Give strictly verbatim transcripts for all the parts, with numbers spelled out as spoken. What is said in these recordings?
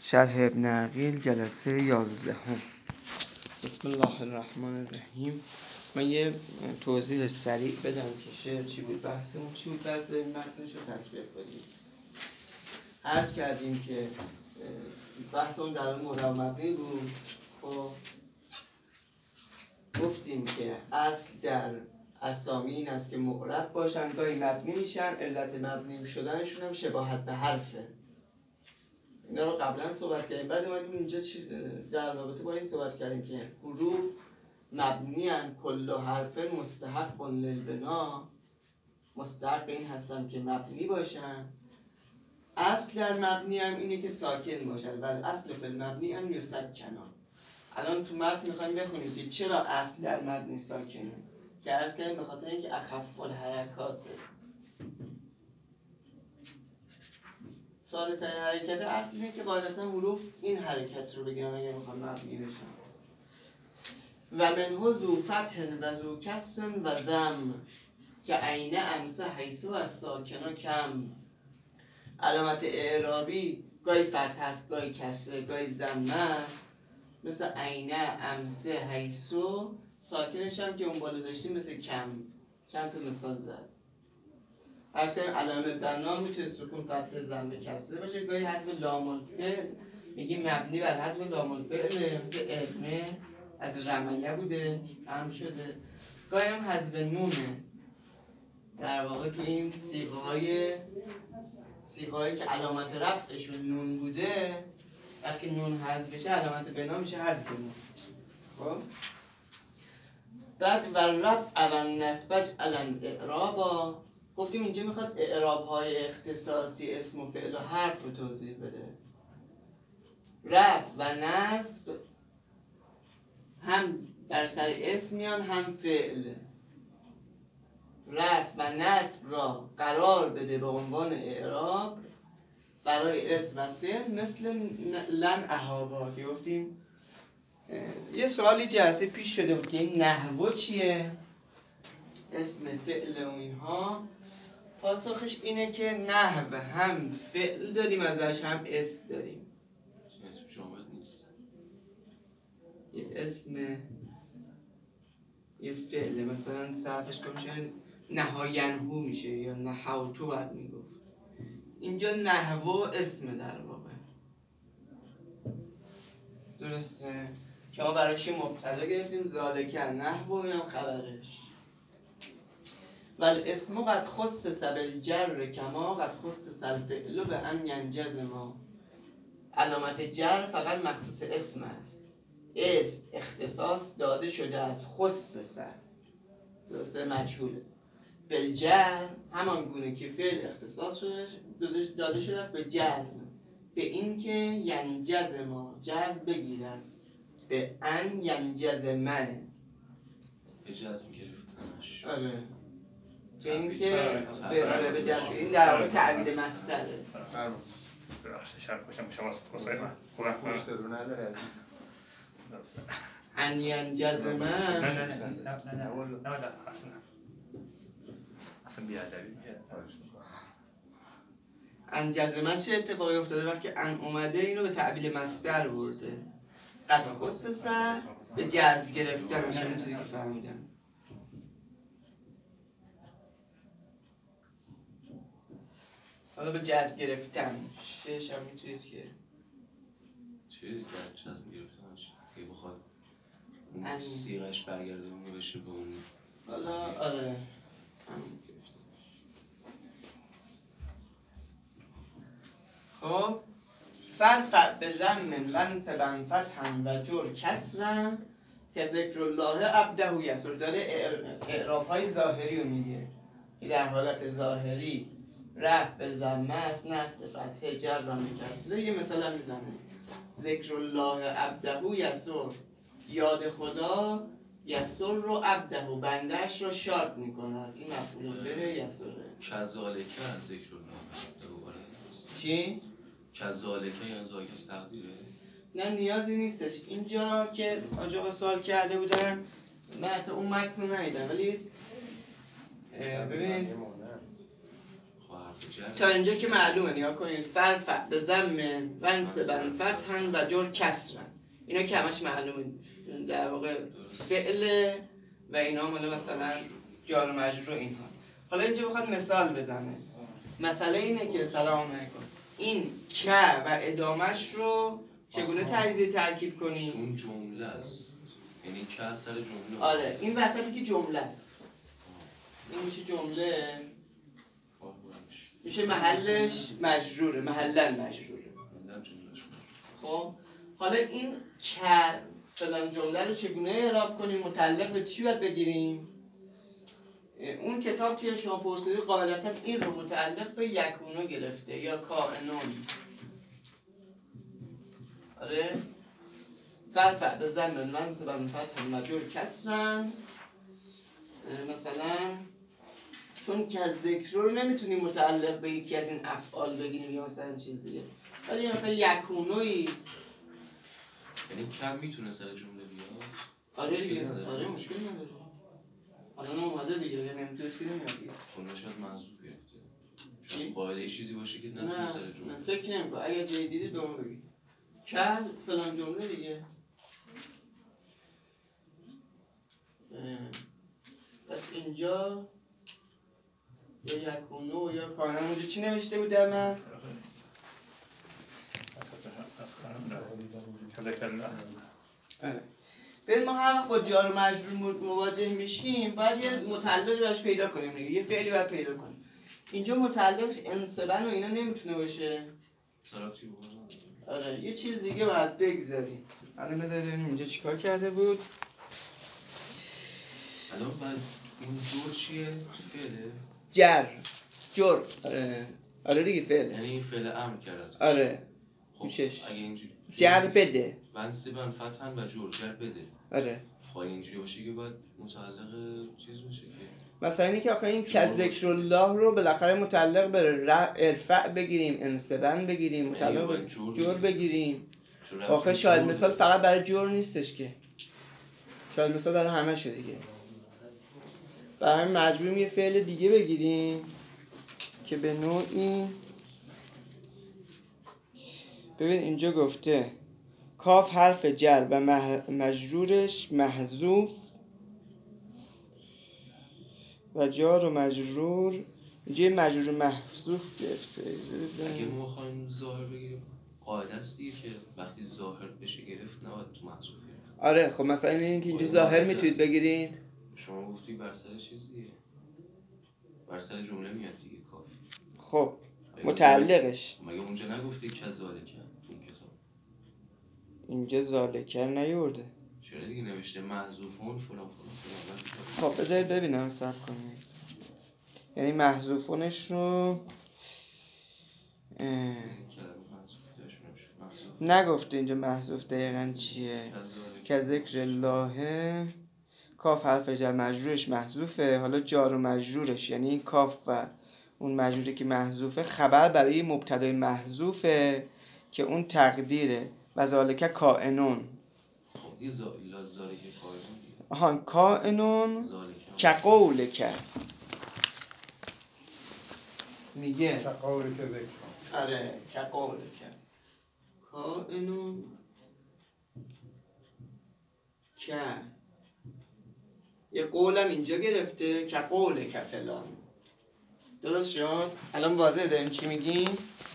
شرح ابن عقیل جلسه یازدهم. بسم الله الرحمن الرحیم. من یه توضیح سریع بدم که شعر چی بود، بحثمون چی بود، بعد بریم متنش رو تطبیق کنیم. عرض کردیم که بحثمون در مورد مبنی بود. خب گفتیم که اصل در اسامی این است که معرب باشن، گاهی مبنی میشن، علت مبنی شدنشون هم شباهت به حرفه. اینا رو قبلا صحبت کردیم. بعد اومدیم اینجا در رابطه با این صحبت کردیم که حروف مبنی ان کل حرف مستحق للبنا، مستحق این هستن که مبنی باشن. اصل در مبنی هم اینه که ساکن باشن، ولی اصل فی المبنی هم یسکنن. الان تو متن میخوایم بخونیم که چرا اصل در مبنی ساکنه، که عرض کردیم به خاطر اینکه اخف الحرکاته، ساده ترین حرکت اصل اینه که قاعدتا حروف این حرکت رو بگیرن اگه میخوان مبنی بشن. و منه ذو فتح و ذو کسر و ضم که عین امسه حیث و ساکن کم. علامت اعرابی گاهی فتح است، گاهی کسر، گاهی ضم است، مثل عین امسه حیث، ساکنش هم که اون بالا داشتیم مثل کم. چند تا مثال زد. عرض کنیم علامه بنا میتونه سکون فتح ضم کسره باشه، گاهی حذف لام الفعل میگیم مبنی بر حذف لام الفعل، مثل علمه از رمیه بوده هم شده، گاهی هم حذف نونه. در واقع تو این صیغه های صیغه هایی که علامت رفعشون نون بوده، وقتی نون حذف بشه علامت بنا میشه حذف نون. خب بعد و رفع و نسبج علن اعرابا، گفتیم اینجا میخواد اعراب های اختصاصی اسم و فعل و حرف رو توضیح بده. رفع و نصب هم در سر اسم میان هم فعل. رفع و نصب را قرار بده به عنوان اعراب برای اسم و فعل، مثل لن اهابا که گفتیم. یه سوالی جلسه پیش شده بود که این نحو چیه، اسم فعل و اینها. پاسخش اینه که نحو هم فعل داریم ازش هم اسم داریم. اسم جامد نیست، یه اسم یه فعل، مثلا صرفش که میشه نهاینهو میشه یا نحوتو باید میگفت. اینجا نحو اسم در واقع. درسته که ما براش مبتدا گرفتیم ذالک نحو، اینم خبرش. ولی اسم قد خصص بالجر کما قد خصص الفعل به ان ینجزم. علامت جر فقط مخصوص اسم است، اسم اختصاص داده شده از خصص، درسته، مجهوله. بالجر همان گونه که فعل اختصاص شده داده شده است به جزم، به این که ینجزم جزم بگیرد، به ان ینجزمه به جزم گرفتنش. آره، به این که به به جزم، این در واقع تعبیر مصدره. ببخشید شرط باشم شما پرسای من خوبه پرسه رو نداره عزیز. ان ینجزمه. نه نه نه نه نه نه اصلا اصلا بیادبی میشه. ان جزمه چه اتفاقی افتاده وقتی ان اومده اینو به تعبیر مصدر برده. قد خصص به جذب گرفتن میشه، این چیزی که فهمیدم. حالا به جذب گرفتن شش هم میتونید که چیزی در جزم گرفتنش اگه بخواد اون سیغش برگردونه بشه به اون. حالا آره خب فرفع به ضم وانصبا فتحا و جر کسرا که ذکر الله عبده یسر. داره اعراب های ظاهری رو میگه که در حالت ظاهری رفع به ضم است، نصب فتحه، جر به کسره. یه مثال هم میزنه، ذکر الله عبده یسر، یاد خدا یسر رو عبده بندهش رو شاد میکند. این مفعول به یسره. کذالکه از ذکر الله دوباره چی؟ کذالکه یعنی ذالک تقدیره؟ نه نیازی نیستش. اینجا که آج آقا سوال کرده بودن، من حتی اون متن رو ندیدم، ولی ببینید خب حرف تا اینجا که معلومه، نگاه کنید. فرفع به ضم و انصبا فتحا و جر کسرا، اینا که همش معلومه در واقع فعل و اینا مال مثلا جار و مجرور این هاست. حالا اینجا بخواد مثال بزنه. مسئله اینه که سلام علیکم این که و ادامش رو چگونه تجزیه ترکیب کنیم؟ اون جمله است، یعنی که سر جمله. آره این وسطی که جمله است، این میشه جمله، میشه محلش مجروره، محلن مجروره. خب حالا این که فلان جمله رو چگونه اعراب کنیم؟ متعلق به چی باید بگیریم؟ اون کتاب که شما پرسیدید قاعدتا این رو متعلق به یکونو گرفته یا کائنون. آره فرفع به ضم منصب فتح مجرور کسرن، مثلا چون که از ذکر رو نمیتونیم متعلق به یکی از این افعال بگیریم یا مثلا چیز دیگه، ولی مثلا یکونوی، یعنی کم میتونه سر جمله بیاد. آره دیگه، آره مشکل نداره. الان اومده دیگه، یعنی نمیتونه اسکی نمیاد دیگه. اون شاید محذوف گرفته. شاید قاعده چیزی باشه که نتونه نه سر جمله. نه فکر نمی‌کنم. اگه جای دیدی دوم بگید. که فلان جمله دیگه. پس اینجا یا یکونو یا کانه اونجا چی نوشته بود در من؟ آره. ببین ما هر وقت با جار و مجرور مواجه میشیم باید یه متعلقی باش پیدا کنیم دیگه، یه فعلی باید پیدا کنیم. اینجا متعلقش انصبن و اینا نمیتونه باشه. سراب چی بکنم؟ آره یه چیز دیگه باید بگذاریم. الان بذاریم اینجا چیکار کرده بود؟ الان بعد اون جور چیه؟ فعله؟ جر جر آره آره دیگه فعله، یعنی این فعل امر کرد. آره خب میشش اگه اینجوری جر بده منصبن فتحن و جور جر بده. آره خب اینجوری باشه که باید متعلق چیز باشه که مثلا اینکه آخه این که ذکر الله رو بالاخره متعلق به ارفع بگیریم، انصبن بگیریم، متعلق به جور بگیریم. آخه شاید مثال فقط برای جور نیستش که، شاید مثال برای همه شده دیگه. برای همین مجبوریم یه فعل دیگه بگیریم که به نوعی، ببین اینجا گفته کاف حرف جر و مجرورش محذوف و جار و مجرور، اینجا مجرور محذوف گرفته. اگه ما بخوایم ظاهر بگیریم قاعده است دیگه که وقتی ظاهر بشه گرفت نباید تو محذوف گرفت. آره خب مثلا این که اینجا ظاهر میتونید بگیرید. شما گفتی بر سر چیز دیگه، بر سر جمله میاد دیگه کاف. خب متعلقش مگه اونجا نگفتی که ذالکه این کتاب؟ اینجا ذالکه نیورده. چرا دیگه نوشته محذوفون فلان فلان فلان. خب بذارید ببینم صبر کنید. یعنی محذوفونش رو نگفته اینجا محذوف دقیقاً چیه. که ذکر الله کاف حرف جر مجرورش محذوفه، حالا جار و مجرورش یعنی این کاف و اون مجروری که محذوفه خبر برای مبتدای محذوفه که اون تقدیره و ذالک کائنون. خب یه ذالک کائنون آها کائنون که قولک میگه که قولک ذکر. آره که قولک کائنون که یه قولم اینجا گرفته که قوله که فلان. درست شد؟ الان واضحه داریم چی میگیم؟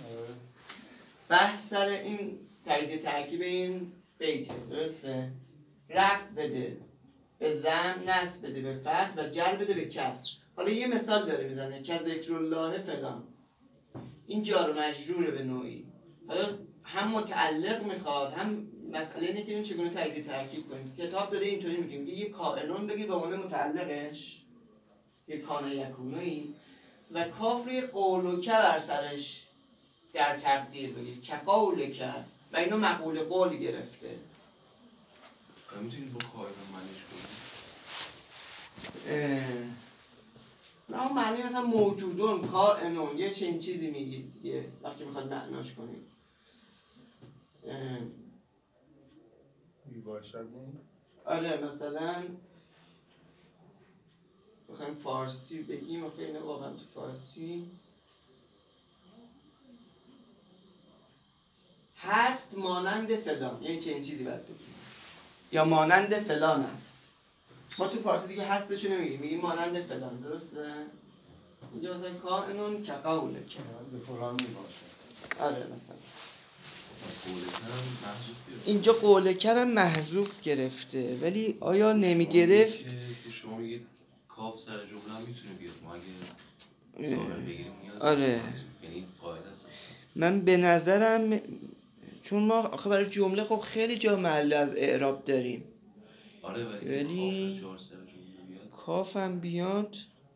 بحث سر این تجزیه ترکیب این بیته. درسته؟ رفع بده به ضم، نصب بده به فتح و جر بده به کسر. حالا یه مثال داره میزنه که ذکر الله فلان، این جار و مجروره به نوعی. حالا هم متعلق میخواد هم مسئله اینه که این چگونه تجزیه ترکیب کنید. کتاب داره اینطوری میگیم که یه کائنون بگید به عنوان متعلقش، یه کانه یکونویی، و کاف رو یه قولوکه بر سرش در تقدیر بگید که قولکه، و اینو مقول قول گرفته. میتونید با کائنون معنیش کنید؟ نه اون معنی مثلا موجودون کائنون یه چنین چیزی میگید دیگه وقتی میخواد معناش کنید. میباشدون. آره مثلا بخوایم فارسی بگیم، آخه اینه واقعا تو فارسی هست مانند فلان، یعنی چنین چیزی باید بگیم، یا مانند فلان است. ما تو فارسی دیگه هستشو نمیگیم، میگیم مانند فلان، درسته؟ اینجا مثلا کائنون که قوله که به فلان میباشه. آره مثلا قولکرم محذوف گرفت. اینجا قولکرم محذوف گرفته، ولی آیا نمیگرفت؟ تو شما میگید کاف سر جمله هم میتونه بیاد، ما اگه ظاهر بگیریم نیاز آره. یعنی قاعده است. من به نظرم چون ما آخه برای جمله خب خیلی جا محل از اعراب داریم. آره ولی, ولی کاف جار سر جمله بیاد، کافم بیاد.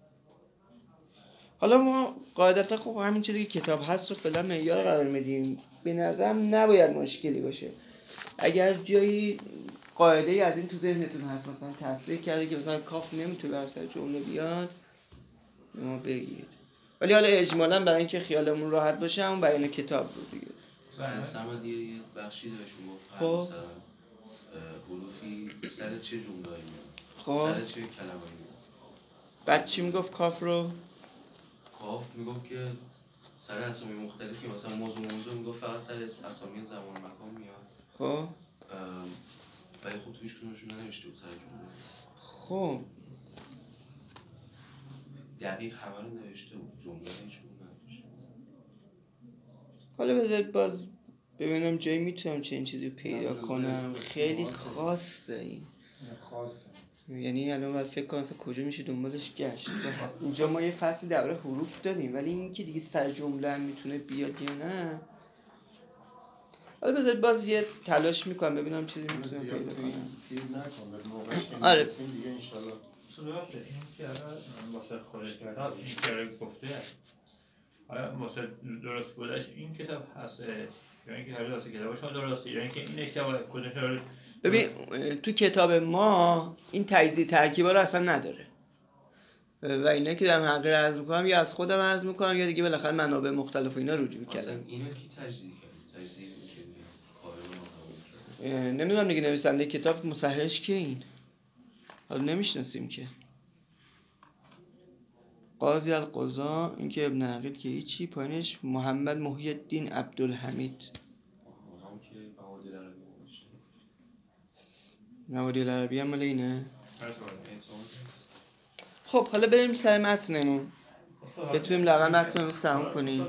حالا ما قاعدتا خب همین چیزی که کتاب هست رو فعلا معیار قرار میدیم. به نظرم نباید مشکلی باشه. اگر جایی قاعده ای از این تو ذهنتون هست، مثلا تصریح کرده که مثلا کاف نمیتونه بر سر جمله بیاد، ما بگید. ولی حالا اجمالاً برای اینکه خیالمون راحت باشه همون بیان کتاب رو دیگه. سمد یه بخشی داشت گفت خب مثلا حروفی سر چه جمله‌ای میاد، خب سر چه کلمه‌ای میاد. بعد چی میگفت کاف رو؟ کاف میگفت که سر اسامی مختلفی، مثلا موضوع موضوع میگفت فقط سر اسم اسامی زمان مکان میاد. خب ولی خب تویش کنونشون ننوشته بود سر جمله. خب دقیق همه رو نوشته بود، جمله هیچ بود ننوشته. حالا بذارید باز ببینم جایی میتونم چه این چیزی پیدا کنم. خیلی خاصه این، خاصه. یعنی الان باید فکر کنم اصلا کجا میشه دنبالش گشت. اینجا ما یه فصل درباره حروف داریم، ولی این که دیگه سر جمله هم میتونه بیاد یا نه. حالا بذارید باز یه تلاش میکنم ببینم چیزی میتونم پیدا کنم. پیر نکن به موقعش که آره. میرسیم دیگه انشالله. صداقه این که الان واسه خودش کتاب این که گفته حالا واسه درست بودش این کتاب هست یا اینکه هر واسه کتاب شما درسته یا اینکه این کتاب کدش رو ببین تو کتاب ما این تجزیه ترکیبا رو اصلا نداره و اینا که دارم حقیقت عرض میکنم یا از خودم عرض میکنم یا دیگه بالاخره منابع مختلف و اینا رجوع کردم. اصلا اینو کی تجزیه کرد؟ تجزیه که کار ما نمیدونم دیگه نویسنده کتاب مصححش که این حالا نمیشناسیم که قاضی القضا، این که ابن عقیل که هیچی، پایینش محمد محی الدین عبدالحمید. هم که موادی العربی نوشته. موادی العربی هم مال اینه. خب حالا بریم سر متنمون بتونیم لااقل متنمون رو تموم کنیم.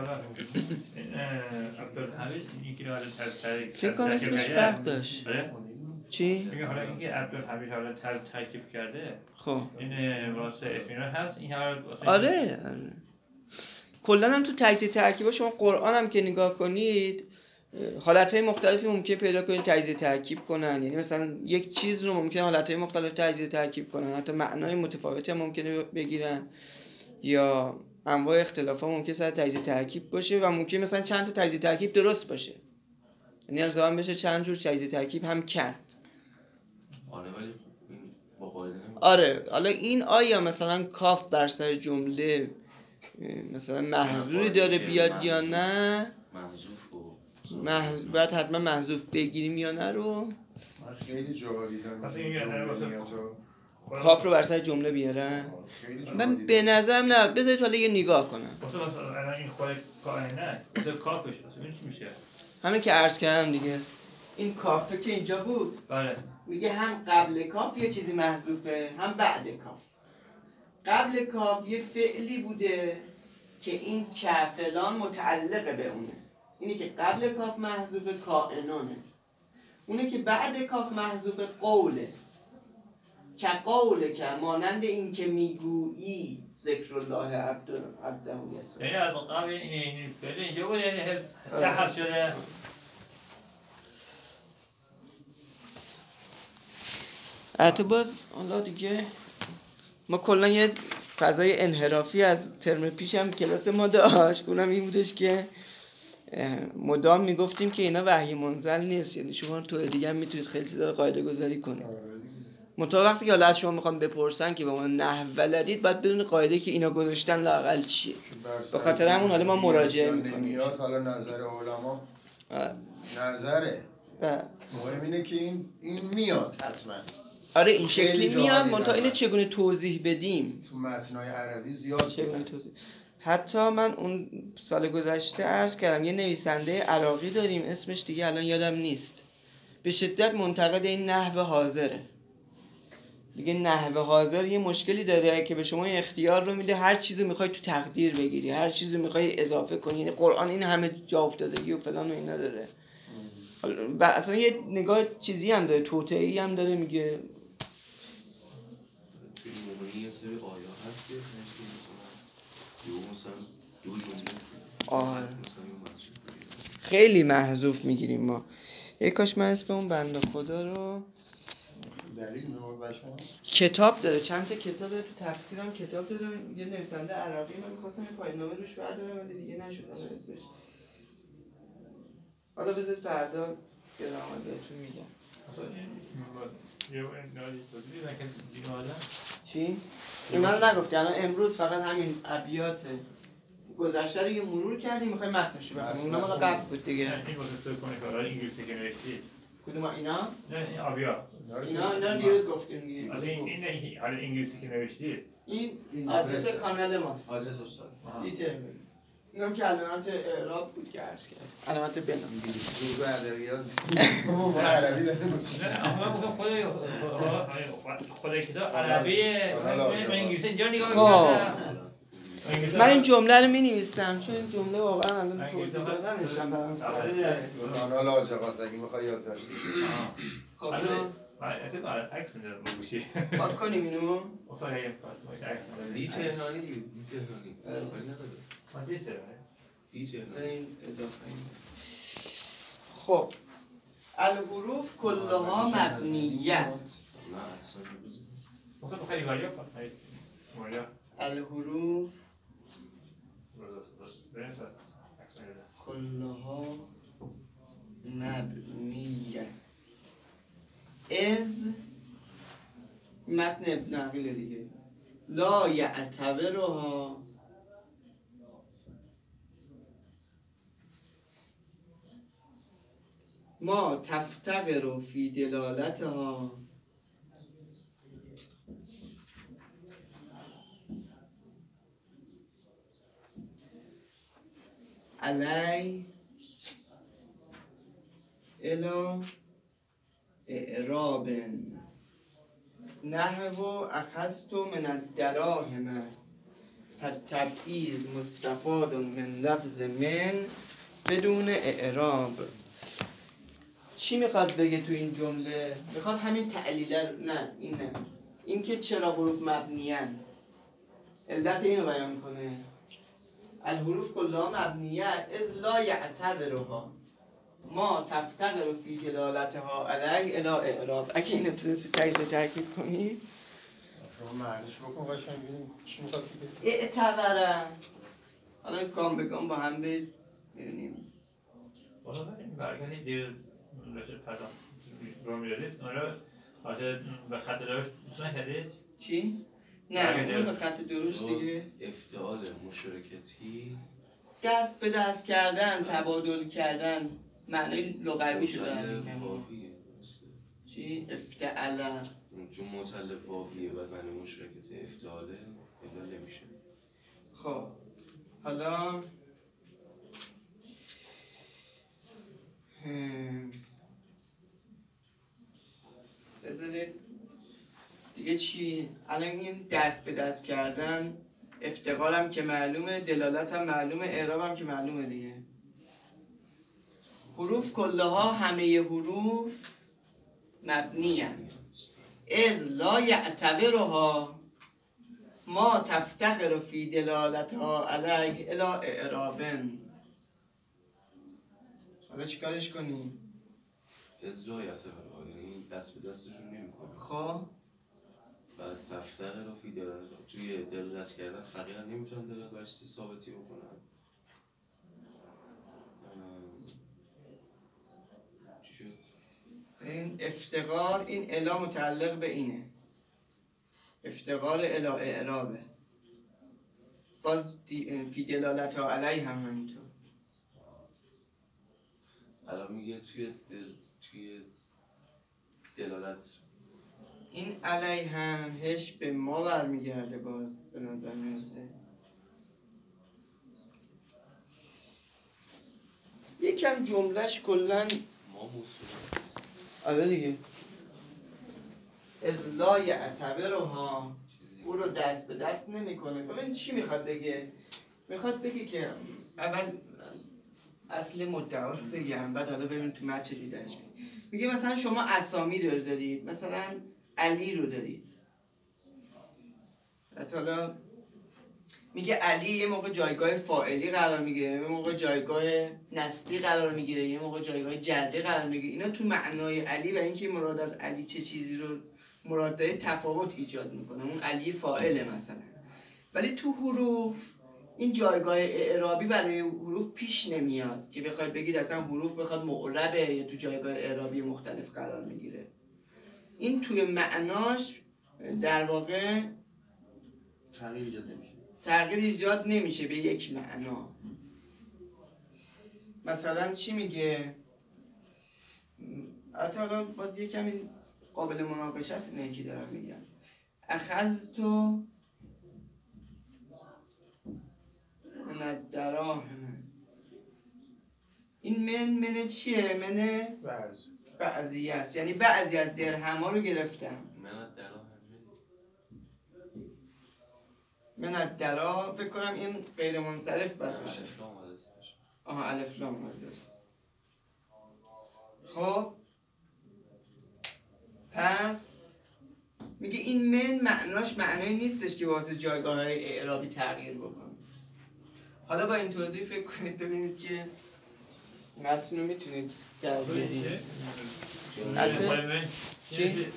فکر کنم اسمش فرق داشت. چی؟ میگه حالا اینکه عبدالحمید حالا ترکیب کرده خب این واسه اسمینا هست این حالا آره آره کلا هم تو تجزیه ترکیبا شما قرآن هم که نگاه کنید حالتهای مختلفی ممکن پیدا کنید تجزیه ترکیب کنن. یعنی مثلا یک چیز رو ممکن حالتهای مختلف تجزیه ترکیب کنن، حتی معنای متفاوتی هم ممکنه بگیرن یا انواع اختلاف ها ممکن سر تجزیه ترکیب باشه و ممکن مثلا چند تا تجزیه ترکیب درست باشه، یعنی الزاما بشه چند جور تجزیه ترکیب هم کرد. آره ولی خب این با قاعده نمیشه. آره حالا این آیا مثلا کاف بر سر جمله مثلا محذوری داره بیاد یا نه، محذوف و محذوف باید حتما محذوف بگیریم یا نه رو من خیلی جواب دیدم کاف رو بر سر جمله بیارن. من به نظرم نه، بذارید حالا یه نگاه کنم. مثلا الان این خود کائنه خود کافش مثلا این چی میشه؟ همین که عرض کردم دیگه، این کافه که اینجا بود بله میگه هم قبل کاف یه چیزی محذوفه هم بعد کاف. قبل کاف یه فعلی بوده که این کفلان متعلق به اونه، اینی که قبل کاف محذوفه کائنانه، اونه که بعد کاف محذوفه قوله که قوله که مانند این که میگویی ذکر الله عبد عبده یسر. یعنی از قبل این این فعل اینجا بود یعنی تحت شده. البته باز حالا دیگه ما کلا یه فضای انحرافی از ترم پیش هم کلاس ما داشت، اونم این بودش که مدام میگفتیم که اینا وحی منزل نیست، یعنی شما تو دیگه هم میتونید خیلی چیزا رو قاعده گذاری کنید. منتها وقتی که حالا از شما میخوام بپرسن که به ما نحو بلدید باید بدون قاعده که اینا گذاشتن لااقل چیه، به خاطر همون حالا ما مراجعه میکنیم. حالا نظر علما نظره مهم اینه که این این میاد حتما. آره این شکلی میاد، منتها اینو چگونه توضیح بدیم تو متنای عربی زیاد چگونه توضیح حتی من اون سال گذشته عرض کردم یه نویسنده عراقی داریم اسمش دیگه الان یادم نیست، به شدت منتقد این نحو حاضره. دیگه نحو حاضر یه مشکلی داره که به شما اختیار رو میده هر چیزی میخوای تو تقدیر بگیری، هر چیزی میخوای اضافه کنی. یعنی قرآن این همه جا افتادگی و فلان و اینا داره. و اصلا یه نگاه چیزی هم داره، توطئه‌ای هم داره، میگه توی مغنی یه سری آیا هست که نفسی میکنن یا مثلا دو جمله آه خیلی محذوف میگیریم ما. یک کاش من اسم اون بنده خدا رو دلیل میمون باشم. کتاب داره، چند تا کتاب داره، تو تفسیرم کتاب داره، یه نویسنده عراقی. من می‌خواستم یه پایان نامه روش بردارم ولی دیگه نشد الان اسمش. حالا بذارید فردا گرامر بهتون میگم. چی؟ اینا رو نگفتی، الان امروز فقط همین ابیات گذشته رو یه مرور کردیم، می‌خوایم متنش رو بخونیم. اونا مال قبل بود دیگه. این واسه تو کنه کارا انگلیسی که نوشتی. کدوم اینا؟ نه این آبیا. اینا اینا رو دیروز گفتیم دیگه. از این این حالا انگلیسی که نوشتی. این آدرس کانال ماست. آدرس استاد دیته. اینم که علامت اعراب بود که عرض کرد. علامت بنا. دور به ادبیات. ما عربی داریم. نه اما گفتم خدای خدای کتاب عربیه من انگلیسی اینجا نگاه کردم. من این جمله رو می‌نویسم چون این جمله واقعا الان توضیح دادنش هم برام سخته. کانال آج آقاست اگه میخوای یادداشت کنی. خب اینو اسم عکس می‌ذارم رو گوشی. پاک کنیم اینو. اصلا یه فاز عکس می‌ذارم. دی تهرانی دیگه دی تهرانی کاری نداره من دی تهرانی دی تهرانی این اضافه. خب الحروف کلها مبنیه. نه اصلا نمی‌ذاره مثلا خیلی واجب خیلی واجب الحروف برنس کلها مبنیه از متن ابن عقیل دیگه لا یعتبرها ما تفتقر فی دلالتها علی الی اعراب نحو اخذت من الدراهم فالتبعیض مستفاد من لفظ من بدون اعراب. چی میخواد بگه تو این جمله؟ میخواد همین تعلیل نه این نه این که چرا حروف مبنیان علت اینو بیان میکنه. الحروف کلها مبنیه از لا یعتبرها ما تفتقر فی دلالتها علی الی اعراب. اگه اینو تونستی تجزیه تحقیق کنی شما معنیش بکن قشنگ ببینیم چی میخواد بگه. اعتبره حالا گام به گام با هم ببینیم. والا این برگردی دیر بشه پردام رو میدادید آره حاضر به خط درشت دوست نکردید؟ چی؟ نه اونو به خط درشت دیگه افتعال مشارکتی دست به دست کردن، تبادل کردن، معنی لغوی شده متلف واویه چی؟ افتعاله چون متلف واویه و معنی مشارکت افتعاله الا نمیشه. خب حالا بذارید دیگه چی؟ الان این دست به دست کردن افتقارم که معلومه، دلالتم معلومه، اعرابم که معلومه دیگه. حروف کلها همه حروف مبنیه از لا یعتبرها ما تفتقر فی دلالتها علیه الی اعرابن. حالا چیکارش کنیم؟ از لا یعتبرها یعنی دست به دستشون نمی کنه. خب بعد تفتقر فی دلالتها توی دلالت کردن فقیرا نمیتونن دلالت برای چیزی ثابتی بکنن. چی شد؟ این افتقار این الا متعلق به اینه، افتقار الی اعرابه. باز فی دلالت ها علی هم همینطور. الان میگه توی دل... توی دلالت این علی هم هش به ما برمیگرده باز به نظر میرسه. یکم جملهش کلن ما موصول آره دیگه از لا یعتبرها او رو دست به دست نمیکنه. ببین چی میخواد بگه؟ میخواد بگه که اول اصل مدعا رو بگم بعد حالا ببین تو متن چجوری درش میگه. میگه مثلا شما اسامی رو دارید، مثلا علی رو دارید، حالا میگه علی یه موقع جایگاه فاعلی قرار میگیره، یه موقع جایگاه نسبی قرار میگیره، یه موقع جایگاه جری قرار میگیره. اینا تو معنای علی و اینکه مراد از علی چه چیزی رو مراد داره تفاوت ایجاد میکنه. اون علی فاعله مثلا، ولی تو حروف این جایگاه اعرابی برای حروف پیش نمیاد که بخواید بگید اصلا حروف بخواد معربه یا تو جایگاه اعرابی مختلف قرار میگیره. این توی معناش در واقع تغییر ایجاد نمیشه. تغییر ایجاد نمیشه به یک معنا. مثلا چی میگه؟ حتی حالا باز یه کمی قابل مناقشه است اینه که دارم میگم. اخذتو من الدراهم، این من من چیه؟ من بعض بعضی است، یعنی بعضی از درهم ها رو گرفتم. من دراهم من الدرا فکر کنم این غیر منصرف باید باشه. الف لام اومده اسمش. آها الف لام اومده درست. خب پس میگه این من معناش معنایی نیستش که واسه جایگاه های اعرابی تغییر بکنه. حالا با این توضیح فکر کنید ببینید که متن رو میتونید در بیارید. چی؟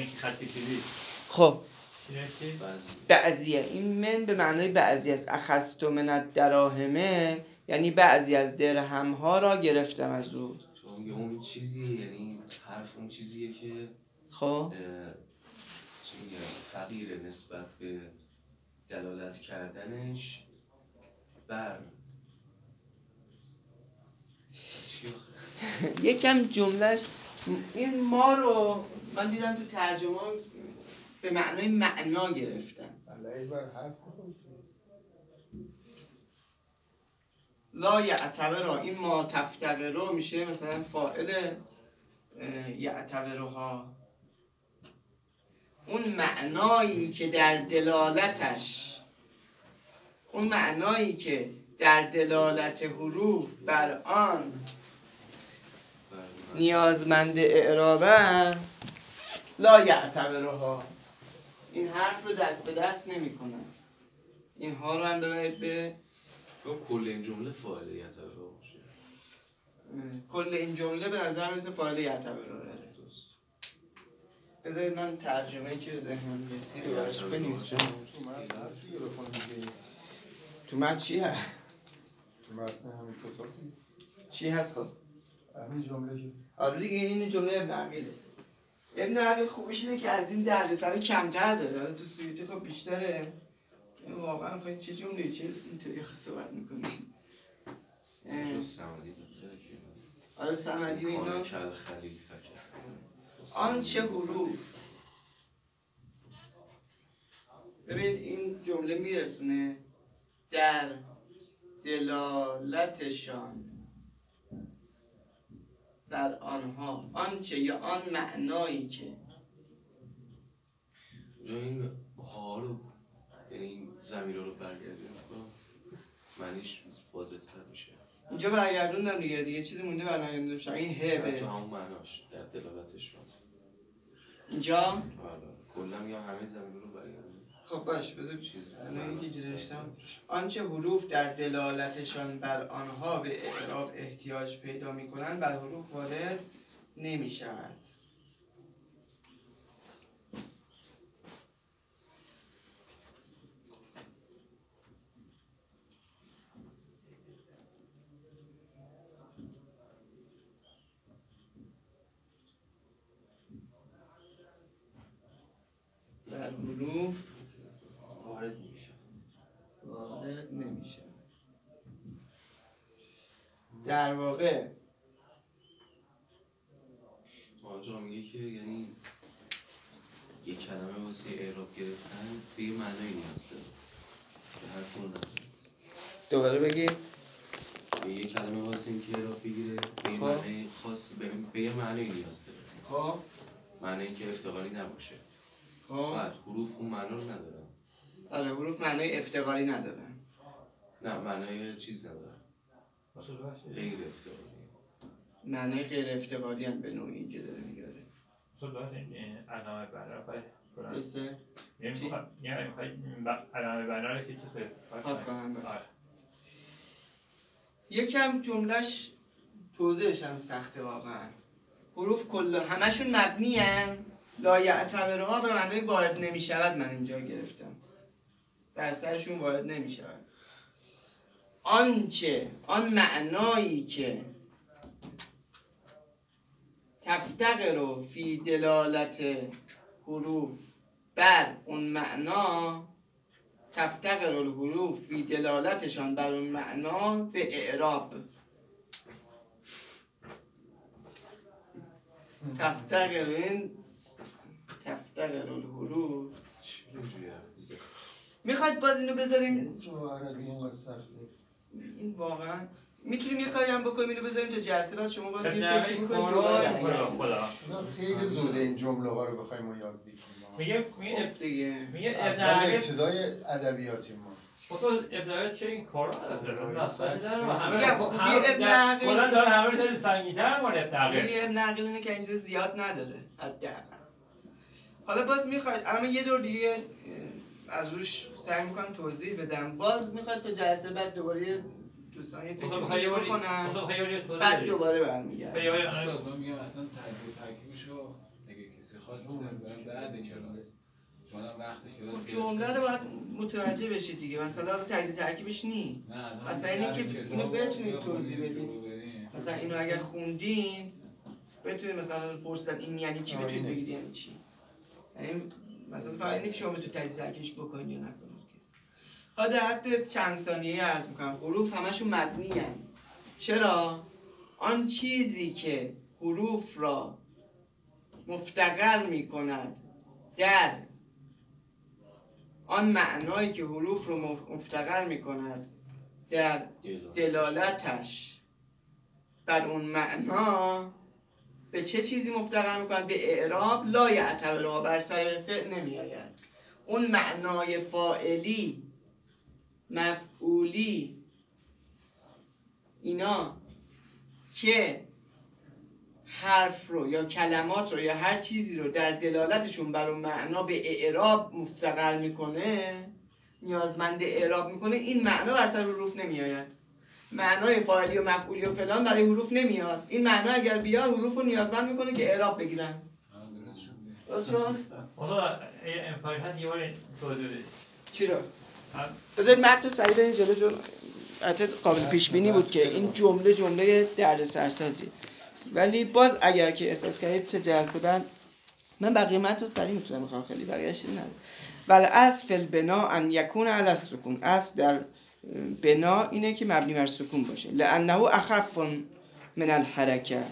خب بعضیه، این من به معنای بعضی است. اخذت من الدراهمه یعنی بعضی از درهم ها را گرفتم از او. چون اون چیزیه، یعنی حرف اون چیزیه که خب چی میگم فقیر نسبت به دلالت کردنش بر یکم جملهش این ما رو من دیدم تو ترجمه به معنای معنا گرفتن. علیه بر حرف لا یعتبرها، این ما تفتقرو میشه مثلا فاعل یعتبرها. اون معنایی که در دلالتش اون معنایی که در دلالت حروف بر آن نیازمند اعراب است، لا یعتبرها، این حرف رو دست به دست نمی کنن. اینها رو هم ببرید به کل این جمله فاعل یعتبرها باشه. کل این جمله به نظر مثل فاعل یعتبرها داره. بذارید من ترجمه‌ای که ذهنم رسید رو براش بنویسم. تو متن چی هست؟ تو متن همین کتاب چی هست خب؟ همین جمله که آره دیگه این جمله ابن عقیله. ابن عقیل خوبش اینه که از این دردسر کمتر داره. تو سویتی خب بیشتره. واقعا خواهید چه جمله چه اینطوری صحبت میکنی؟ آره صمدی و اینا. آنچه حروف، ببین این جمله میرسونه در دلالتشان بر آنها، آنچه یا آن معنایی که این ها رو یعنی این زمین رو برگردیم معنیش واضح تر میشه. اینجا برگردوندم دیگه دیگه چیزی مونده برگردوندم شما این ه به تو همون معناش در دلالتش رو اینجا آره کلا میگم همه زمین رو برگردیم. خب باش بذار الان اینکه نوشتم آنچه حروف در دلالتشان بر آنها به اعراب احتیاج پیدا میکنند بر حروف وارد نمیشود. در حروف وارد نمیشه. وارد نمیشه. در واقع آنجا میگه که یعنی یک کلمه واسه اعراب گرفتن به یه معنی نیاز داره که حرف رو نداره. دوباره بگی به یه کلمه واسه این که اعراب بگیره به یه معنی خاص به یه معنی نیاز داره. خب معنی که افتقاری نباشه. خب بعد حروف اون معنا رو ندارن. آره حروف معنای افتقاری ندارن. نه معنای چیز ندارن. غیر افتقاری. معنای غیر افتقاری هم به نوعی اینجا داره میگاره. اصلا این علامه بنا رو خواهی کنم. درسته؟ یعنی میخوایی علامه بنا رو که چیز پاک کنم باشه. یکم جملهش توضیحش هم سخته واقعا. حروف کل همشون مبنی هن. لا یعتبرها به معنای وارد نمی شود من اینجا گرفتم. بر سرشون وارد نمی شود. آنچه آن معنایی که تفتقر فی دلالت حروف بر اون معنا، تفتقر الحروف فی دلالتشان بر اون معنا به اعراب. تفتقر این تفتقر الحروف میخواید باز اینو بذاریم این واقعا میتونیم یه کاری هم بکنیم اینو بذاریم تا جلسه بعد شما باز یه فکری بکنید دوباره خدا خیلی زوده این جمله ها رو بخوایم ما یاد بگیریم. میگه میگه دیگه میگه اول ابتدای ادبیاتیم ما خود ابتدای چه این کارا داره نسخه داره و همه میگم خب ابن عقیل کلا داره همه رو خیلی سنگین‌تر مونه ابن عقیل. میگه ابن عقیل اینه که این چیز زیاد نداره حداقل. حالا باز میخواید الان یه دور دیگه از روش سعی میکنم توضیح بدم. باز میخواد تا جلسه بعد دوباره دوستان یه فکری بکنن بعد دوباره برمیگردم. من میگم اصلا تجزیه ترکیبشو اگه کسی خواست بزنیم بعد کلاس چون وقتش کلاس جمله رو باید متوجه بشید دیگه. مثلا تجزیه ترکیبش نی مثلا اینی که اینو بتونید توضیح بدید. مثلا اینو اگر خوندین بتونید مثلا پرسیدن این یعنی چی بتونید بگید یعنی چی. یعنی مثلا فقط اینی که شما بتونید تجزیه ترکیبش بکنید یا نکنید. حالا در حد چند ثانیه عرض میکنم. حروف همشون مبنی هن. چرا؟ آن چیزی که حروف را مفتقر میکند در آن معنایی که حروف رو مفتقر میکند در دلالتش بر اون معنا به چه چیزی مفتقر میکند؟ به اعراب. لا یعتبرها بر سر فعل نمی آید. اون معنای فاعلی مفعولی اینا که حرف رو یا کلمات رو یا هر چیزی رو در دلالتشون بر اون معنا به اعراب مفتقر میکنه، نیازمند اعراب میکنه، این معنا بر سر حروف نمیآید. معنای فاعلی و مفعولی و فلان برای حروف نمیاد. این معنا اگر بیاد حروف رو نیازمند میکنه که اعراب بگیرن. درست شد؟ آقا امکانی هست یه بار توضیح بدید. چی رو؟ بذارید متن سریع بریم جلو. جلو حتی قابل پیش بینی بود که این جمله جمله درد سرسازی، ولی باز اگر که احساس کردید چه جلسه بعد من بقیه متن رو سریع میتونم میخوام خیلی بقیه‌اش نداره. ولی اصل فی البنا ان یکون علی السکون. اصل در بنا اینه که مبنی بر سکون باشه. لانه اخف من الحرکه.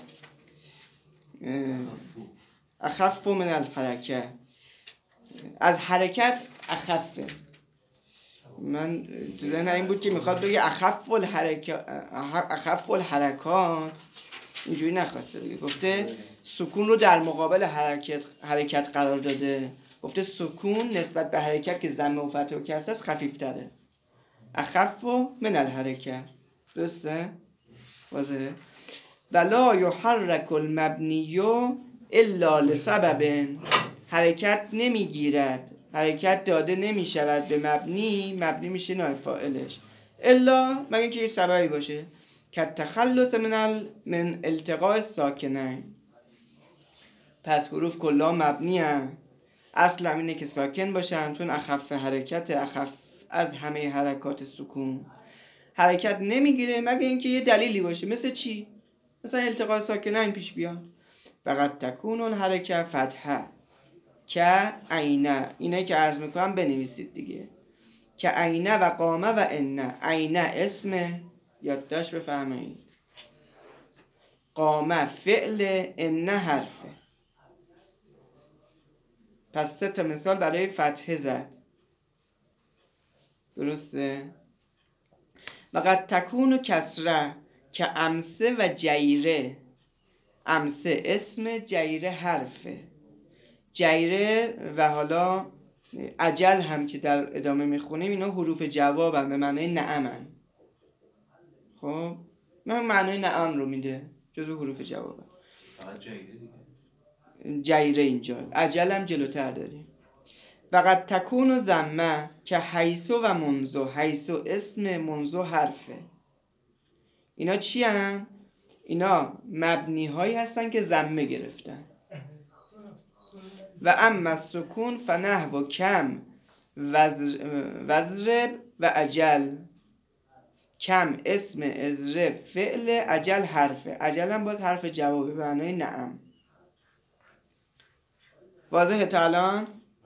اخف من الحرکه. از حرکت اخفه. من تو ذهن این بود که میخواد بگه اخف الحرکات، اخف الحرکات اینجوری نخواسته بگه. گفته سکون رو در مقابل حرکت حرکت قرار داده. گفته سکون نسبت به حرکت که ضمه و فتحه و کسره است خفیفتره. اخف من الحرکه. درسته؟ واضحه؟ ولا یحرک المبنی الا لسبب. حرکت نمیگیرد، حرکت داده نمی شود به مبنی، مبنی میشه نایب فاعلش، الا مگه اینکه یه سببی باشه که تخلص من ال... من التقاء الساکنین. پس حروف کلا مبنی هستند. اصل هم اینه که ساکن باشن، چون اخف حرکت، اخف از همه حرکات سکون. حرکت نمیگیره مگه اینکه یه دلیلی باشه. مثل چی؟ مثلا التقاء ساکنین پیش بیاد. فقط تکون الحرکه فتحه که عینه. اینه که عرض میکنم بنویسید دیگه. که عینه و قامه و انه. عینه اسمه، یادداشت بفرمایید. قامه فعل، انه حرفه. پس سه تا مثال برای فتحه زد. درسته؟ و قد تکون و کسره. که امسه و جیره. امسه اسم، جیره حرفه. جیره و حالا اجل هم که در ادامه میخونیم اینا حروف جواب هم به معنای نعمن. خب من معنای نعم رو میده، جزو حروف جواب هم. فقط جیره دیگه. جیره اینجا، اجل هم جلوتر داریم. وقد تکون و زمه که حیثو و منزو. حیثو اسم، منزو حرفه. اینا چی هم؟ اینا مبنی هایی هستن که زمه گرفتن. و اما سکون فنحو کم وزرب و اجل. کم اسم، ازرب فعل، اجل حرفه. اجل هم باز حرف جوابه به معنای نعم. واضحه تا الان؟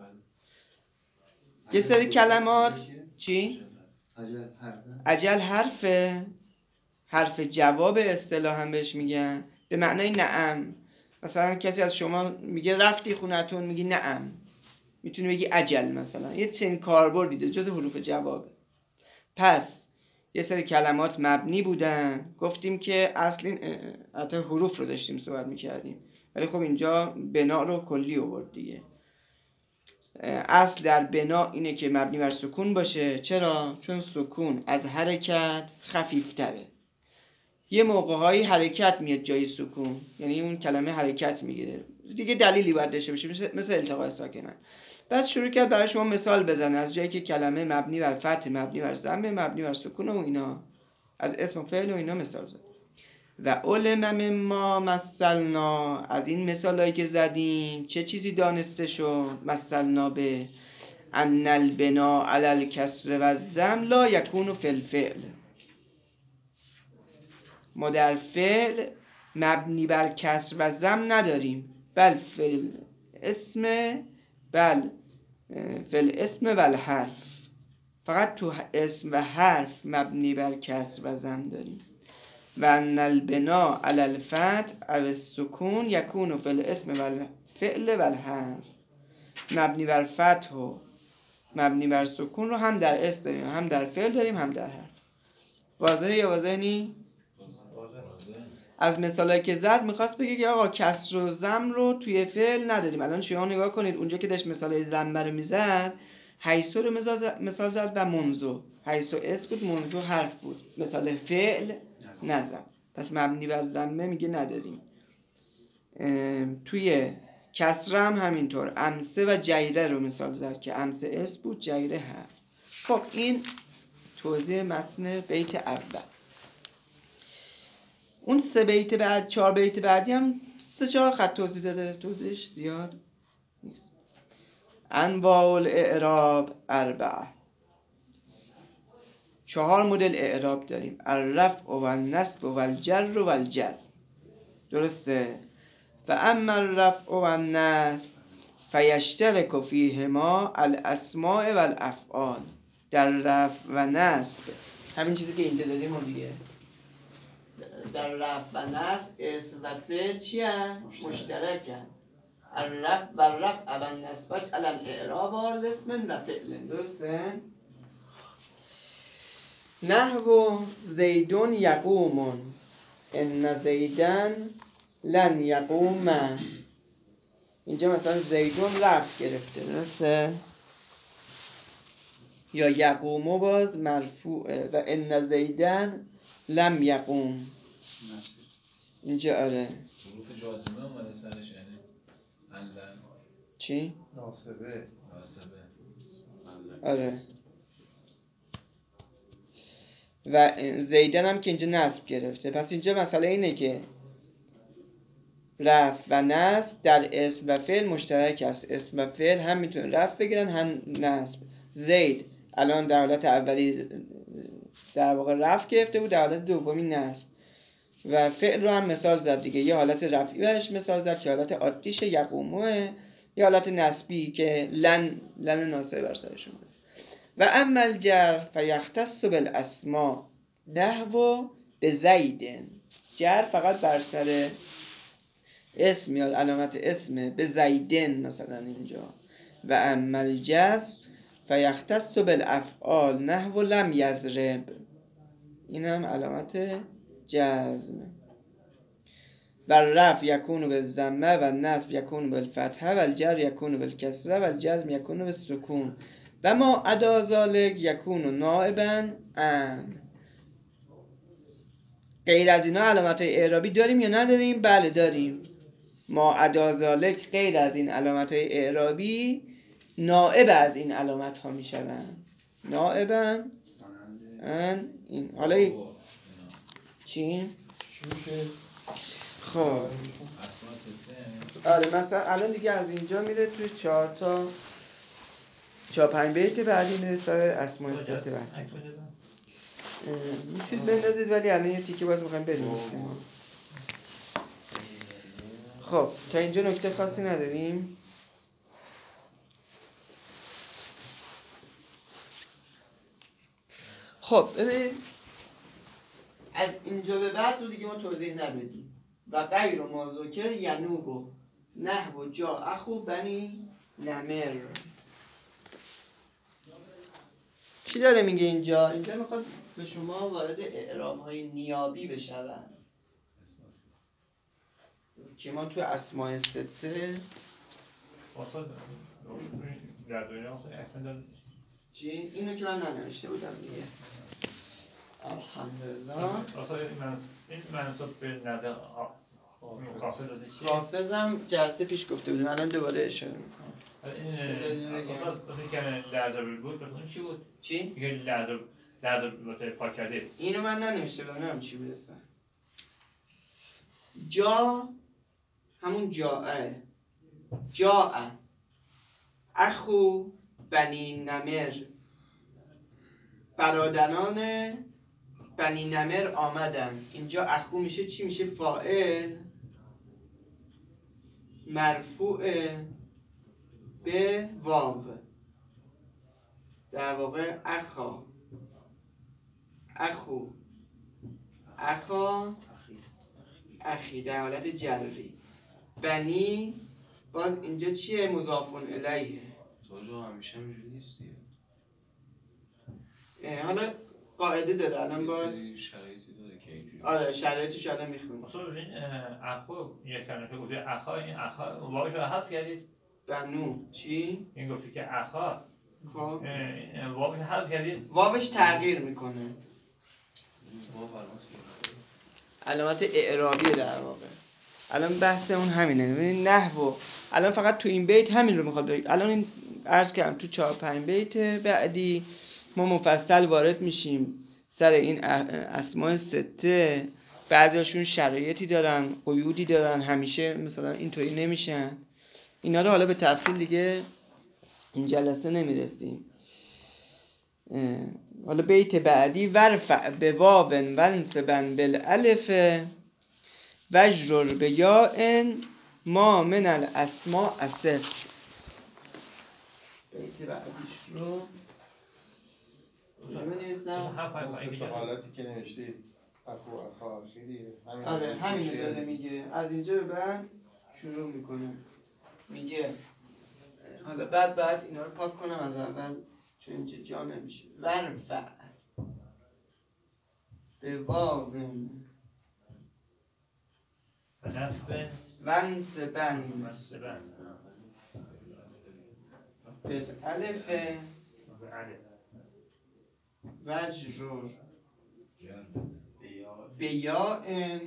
یه سری کلمات چی؟ اجل حرفه. اجل حرفه، حرف جواب اصطلاحا بهش میگن به معنای نعم. مثلا کسی از شما میگه رفتی خونتون، میگی نعم، میتونی بگی اجل مثلا. یه چنین کاربردی داره، جز حروف جوابه. پس یه سری کلمات مبنی بودن، گفتیم که اصل این حتی حروف رو داشتیم صحبت میکردیم، ولی خب اینجا بنا رو کلی آورد دیگه. اصل در بنا اینه که مبنی بر سکون باشه. چرا؟ چون سکون از حرکت خفیفتره. یه موقع‌هایی حرکت میاد جای سکون، یعنی اون کلمه حرکت میگیره دیگه، دلیلی باید داشته باشه، مثل, مثل التقاء ساکنن. بعد شروع کرد برای شما مثال بزنه از جایی که کلمه مبنی بر فتح، مبنی بر ضم، مبنی بر سکون و اینا، از اسم و فعل و اینا مثال زد. و علم مما مثلنا، از این مثالایی که زدیم چه چیزی دانسته شد؟ مثلنا به ان البنا علی الکسر و الضم لا یکون فی الفعل. ما در فعل مبنی بر کسر و ضم نداریم، بل فعل اسم، بل فعل اسم و الحرف. فقط تو اسم و حرف مبنی بر کسر و ضم داریم. و ان البنا علی الفتح او السکون یکون فی الاسم و الفعل و الحرف. مبنی بر فتح و مبنی بر سکون رو هم در اسم داریم، هم در فعل داریم، هم در حرف. واضحه یا واضح نی؟ از مثالایی که زد میخواست بگه که آقا کسر و ضم رو توی فعل نداریم. الان شما نگاه کنید اونجا که داشت مثالای ضم رو میزد، حیثو رو مثال زد و منزو. حیثو اسم بود، منزو حرف بود، مثال فعل نزد. پس مبنی بر ضمه میگه نداریم. توی کسر هم همینطور، امسه و جیره رو مثال زد که امسه اسم بود، جیره حرف. خب این توضیح متن بیت اول. اون سه بیت بعد، چهار بیت بعدی هم سه چهار خط توضیح داده، توضیحش زیاد نیست. انواع الاعراب اربعه. چهار مدل اعراب داریم: الرفع و النصب و الجر و الجزم. درسته؟ و اما الرفع و النصب فیشترک فیهما الاسماء و الافعال. در رفع و نصب همین چیزی که اینجا داریم ما دیگه، در رفع و نصب اسم و فعل چی هست؟ مشترکن. الرفع و الرفع و النصبش علی الاعراب و الاسم و فعل. درسته؟ نحو زیدون یقومون ان زیدن لن یقوم. اینجا مثلا زیدون رفع گرفته، درسته؟ یا یقومو باز مرفوعه و ان زیدن لم یقوم. اینجا آره حروف جازمه اومده سرش، یعنی علم چی؟ ناصبه. ناصبه. آره. و زیدن هم که اینجا نصب گرفته. پس اینجا مسئله اینه که رفع و نصب در اسم و فعل مشترک است. اسم و فعل هم میتونه رفع بگیرن هم نصب. زید الان در حالت اولی در واقع رفع گرفته بود، در حالت دومی نصب. و فعل رو هم مثال زد دیگه، یه حالت رفعی برش مثال زد که حالت عادیش یقومه، یه حالت نصبی که لن لن ناصبه بر سرش اومده. و اما الجر فیختص بالاسماء نحو بزیدن. جر فقط بر سر اسم میاد، علامت اسم، به زیدن مثلا اینجا. و اما الجزم فیختص بالافعال نحو لم یضرب. این هم علامت جزم و رفع یکون بالضمه و نصب یکون بالفتحه و الجر یکون بالکسره و الجزم یکون بالسکون و ما عدا ذلک یکون نائبا عن. غیر از اینا علامت های اعرابی داریم یا نداریم؟ بله داریم. ما عدا ذلک غیر از این علامت های اعرابی نائب از این علامت ها می شوند. نائبا عن این. حالا ای... چی؟ خب آره مثلا الان دیگه از اینجا میره توی چهار تا چهار پنج بیت بعدی میره سر اسماء سته بحث میتونید بندازید ولی الان یه تیکه باز میخوایم بنویسیم. خب تا اینجا نکته خاصی نداریم. خب ببین از اینجا به بعد رو دیگه ما توضیح ندادیم. و غیر ما ذکر ینوب نحو جا اخو بنی نمر. چی داره میگه اینجا؟ اینجا میخواد به شما وارد اعراب های نیابی بشون که ما تو اسماء سته چی؟ اینو که من ننوشته بودم دیگه. الحمدلله. این منصوب به نظر حافظم جلسه پیش گفته بودیم الان دوباره اشاره میکنم. این که لحظه بود بخونیم چی بود؟ چی؟ این که لحظه لحظه واسه پاک کرده اینو من ننوشته بودم نمیم چی بود اصلا. جا همون جاءه جاء اخو بنی نمر برادران بنی نمر آمدن. اینجا اخو میشه چی؟ میشه فاعل مرفوع به واو در واقع اخا اخو اخا اخی در حالت جری. بنی باز اینجا چیه؟ مضافون الیه. تو همیشه اینجوری نیست دیگه. حالا قاعده داره الان باید شرایطی داره که اینجوری. آره شرایطش الان میخونم. اصلا ببین اخو یک کلمه که گفتی اخا این اخا واوش رو حذف کردید. بنو چی؟ این گفتی که اخا خب واوش حذف کردید. واوش تغییر میکنه. واو علامت اعرابیه در واقع. الان بحث اون همینه. ببین نحو الان فقط تو این بیت همین رو میخواد بگه. الان این عرض کردم تو چهار پنج بیت بعدی ما مفصل وارد میشیم سر این اسماء سته. بعضیاشون شرایطی دارن، قیودی دارن، همیشه مثلا اینطوری نمیشن. اینا رو حالا به تفصیل دیگه این جلسه نمیرسیم. حالا بیت بعدی ورفع به واون ونصبن بالالف وجرر به یاء ما من الاسماء اسف. بیت بعدیش رو بنویسم تو حالتی که نوشتی اخو اخا خیلی همین. آره همین رو داره میگه. از اینجا به بعد شروع میکنه میگه حالا بعد بعد اینا رو پاک کنم از اول چون اینجا جا نمیشه. ورفع به واون نصب ونصبن نصبن بالالف وجرر به یاء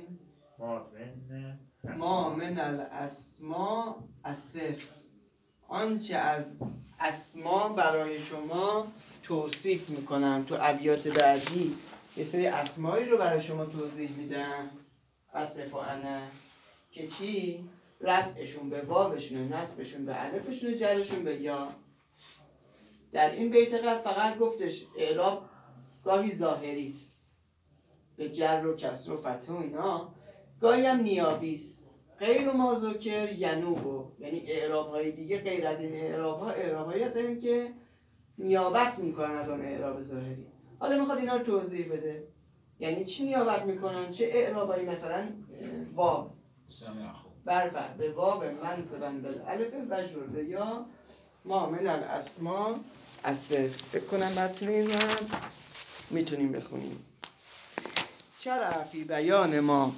ما من الاسماء اسف. آنچه از اسما برای شما توصیف میکنم. تو ابیات بعدی یه سری اسمایی رو برای شما توضیح میدم. اسف و انا که چی؟ رفعشون به واوشون، نصبشون به الفشون، جرشون به یا. در این بیت قبل فقط گفتش اعراب گاهی ظاهری است به جر و کسر و فتح و اینا، گاهی هم نیابی است. غیر ما ذکر ینوبو، یعنی اعراب های دیگه غیر از این اعراب ها اعراب هایی هستن که نیابت میکنن از اون اعراب ظاهری. حالا میخواد اینا رو توضیح بده. یعنی چی نیابت میکنن؟ چه اعراب هایی؟ مثلا واو برفع به واو منصبن بالالف وجرر به یا ما من الاسماء اسف. فکر کنم متن این رو هم میتونیم بخونیم. شرع فی بیان ما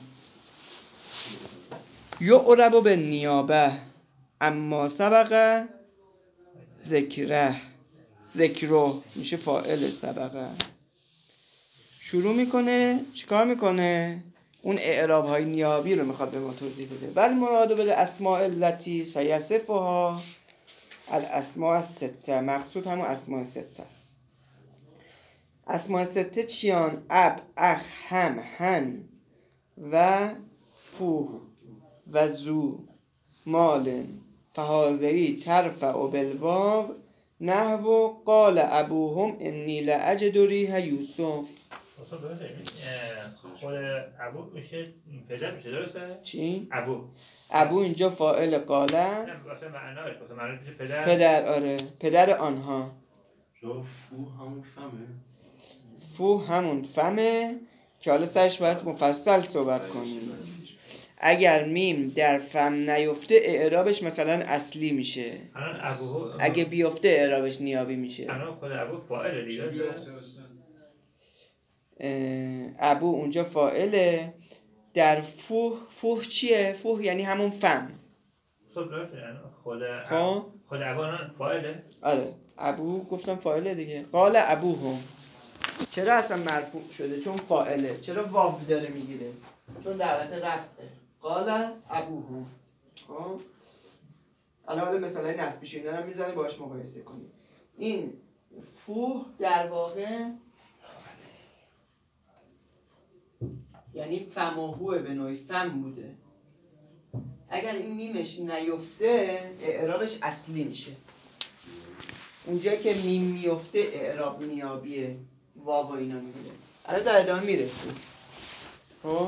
یعرب بالنیابه اما سبق ذکره ذکره میشه فاعل سبقه. شروع میکنه چیکار میکنه؟ اون اعراب های نیابی رو میخواد به ما توضیح بده. ولی مراد بده اسماء التی سیصفها الاسماء السته، مقصود همون اسماء سته است. اسماء سته چیان؟ اب، اخ، هم، هن و فوه و زو مال فهازهی ترفع بالواو نحو قال ابوهم انی لاجد ریح یوسف. خود ابو میشه پدر میشه، درسته؟ چی؟ ابو ابو اینجا فاعل قاله است. واسه معناش واسه معناش میشه پدر. پدر، آره پدر آنها. جا فو همون فمه. فو همون فمه که حالا سرش باید مفصل صحبت کنیم. اگر میم در فم نیفته اعرابش مثلا اصلی میشه، اگه بیفته اعرابش نیابی میشه. الان خود ابو فاعل دیگه. ابو اونجا فاعله. در فوه، فوه چیه؟ فوه یعنی همون فم. خود خب خود ابو فاعله. آره ابو گفتم فاعله دیگه. قال ابوهم چرا اصلا مرفوع شده؟ چون فاعله. چرا واو داره میگیره؟ چون در حالت رفعه. قال ابوهم. خب الان حالا مثلا نصبیش اینا رو میذاره باهاش مقایسه کنیم. این فوه در واقع یعنی فماهوه، به نوعی فم بوده. اگر این میمش نیفته اعرابش اصلی میشه. اونجایی که میم میفته اعراب نیابیه، واو و اینا میگیره. الان در ادامه میرسیم. خب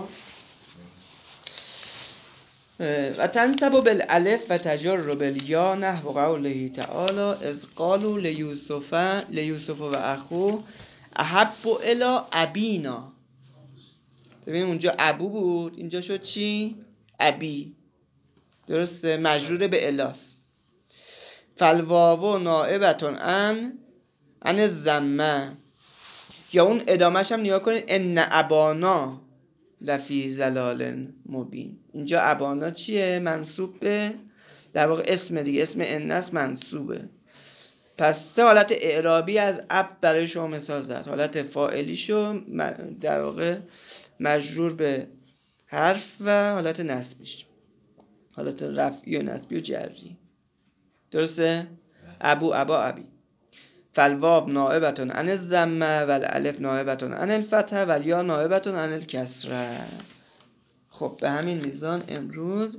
و تنصب بالالف و تجر بالیا نحو قوله تعالی اذ قالوا لیوسف لیوسف و اخوه احب الی ابینا. ببین اونجا ابو بود، اینجا شد چی؟ ابی. درسته؟ مجرور به الاست. فالواو نائبتون ان ان الضمه، یا اون ادامهش هم نیا کنید ان ابانا لفی ضلال مبین. اینجا ابانا چیه؟ منصوب به در واقع اسم دیگه، اسم انس منصوبه. پس سه حالت اعرابی از اب برای شما مثال زد. حالت فاعلیشو در واقع مجرور به حرف و حالت نصبیش، حالت رفعی و نصبی و جری. درسته؟ ابو، ابا، ابی. فالواو نائبتون عن الضمه و الالف نائبتون عن الفتحه و الیا نائبتون عن الکسره. خب به همین میزان امروز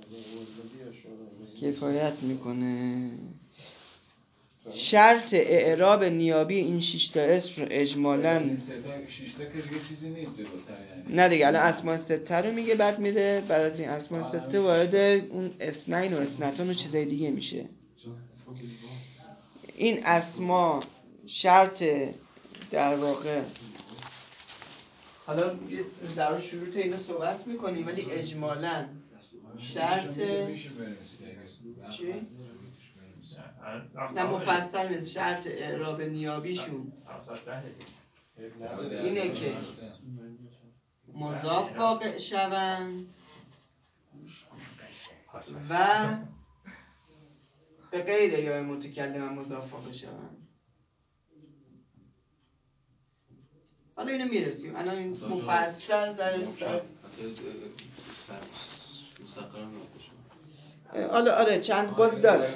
کفایت میکنه. شرط اعراب نیابی این شش تا اسم رو اجمالاً نه دیگه، الان اسماء سته رو میگه، بعد میده بعد از این اسماء سته وارد اون اسنین و اسنتون و چیزای دیگه میشه. این اسما شرط در واقع حالا در شروط اینو صحبت میکنیم، ولی اجمالاً شرط چی؟ نه مفصل میشه. شرط اعراب نیابیشون اینه که مضاف واقع شوند و به غیر یا متکلم مضاف واقع شوند. حالا اینو میرسیم. الان این مفصل زره سر حالا آره چند باز داره.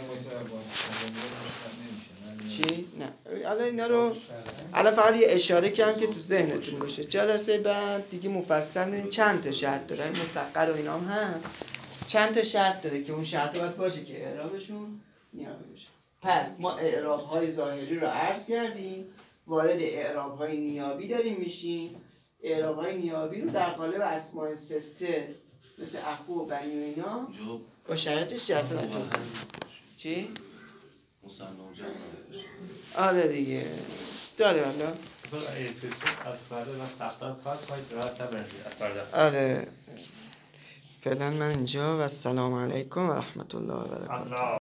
چی؟ نه حالا اینا رو الان فقط یه اشاره کردم که تو ذهنتون باشه. جلسه بعد دیگه مفصل می‌بینیم چند تا شرط داره. این مسقر و اینا هم هست. چند تا شرط داره که اون شرط باید باشه که اعرابشون نیابی بشه. پس ما اعراب‌های ظاهری رو عرض کردیم، وارد اعراب‌های نیابی داریم میشیم. اعراب‌های نیابی رو در قالب اسماء سته مثل اخو و بنی و اینا با شرایطش جسد توضیح. چی؟ مصنع و جمع نداشت. آره دیگه داره والا. از فردا و سختات کار کنید راحت نبرید از فردا. آره فعلا من اینجا و السلام علیکم و رحمت الله و برکاته.